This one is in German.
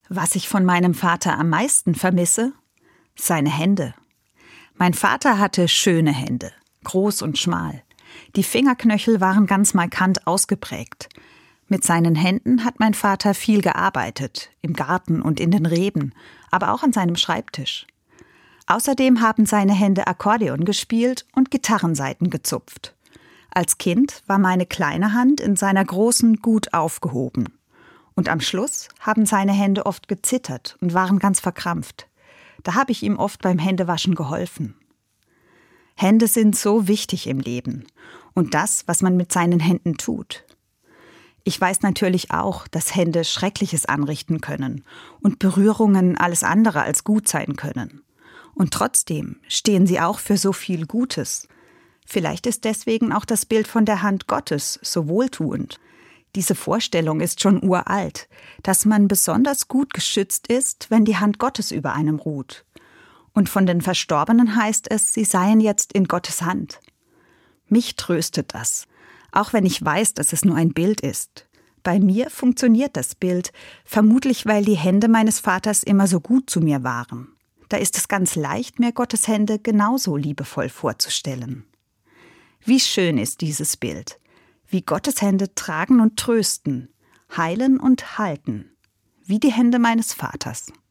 Was ich von meinem Vater am meisten vermisse? Seine Hände. Mein Vater hatte schöne Hände, groß und schmal. Die Fingerknöchel waren ganz markant ausgeprägt. Mit seinen Händen hat mein Vater viel gearbeitet, im Garten und in den Reben, aber auch an seinem Schreibtisch. Außerdem haben seine Hände Akkordeon gespielt und Gitarrensaiten gezupft. Als Kind war meine kleine Hand in seiner großen gut aufgehoben. Und am Schluss haben seine Hände oft gezittert und waren ganz verkrampft. Da habe ich ihm oft beim Händewaschen geholfen. Hände sind so wichtig im Leben und das, was man mit seinen Händen tut. Ich weiß natürlich auch, dass Hände Schreckliches anrichten können und Berührungen alles andere als gut sein können. Und trotzdem stehen sie auch für so viel Gutes. Vielleicht ist deswegen auch das Bild von der Hand Gottes so wohltuend. Diese Vorstellung ist schon uralt, dass man besonders gut geschützt ist, wenn die Hand Gottes über einem ruht. Und von den Verstorbenen heißt es, sie seien jetzt in Gottes Hand. Mich tröstet das, auch wenn ich weiß, dass es nur ein Bild ist. Bei mir funktioniert das Bild, vermutlich weil die Hände meines Vaters immer so gut zu mir waren. Da ist es ganz leicht, mir Gottes Hände genauso liebevoll vorzustellen. Wie schön ist dieses Bild, wie Gottes Hände tragen und trösten, heilen und halten, wie die Hände meines Vaters.